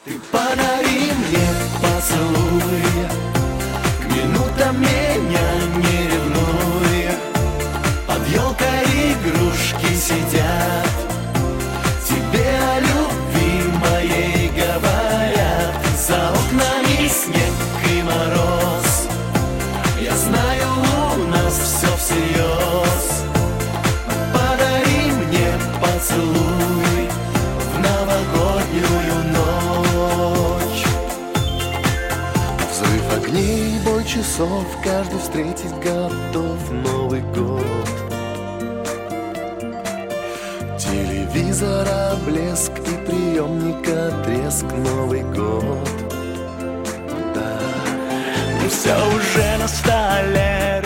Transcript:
Ты подари мне поцелуй, к минутам меня не ревнуй. Под елкой игрушки сидят, тебе о любви моей говорят. За окнами снег и мороз, я знаю, у нас все всерьез. Подари мне поцелуй в новогоднюю ночь. Взрыв огней, бой часов, каждый встретить готов Новый год. Телевизора блеск и приемника треск, Новый год. Да. Но все уже на столе,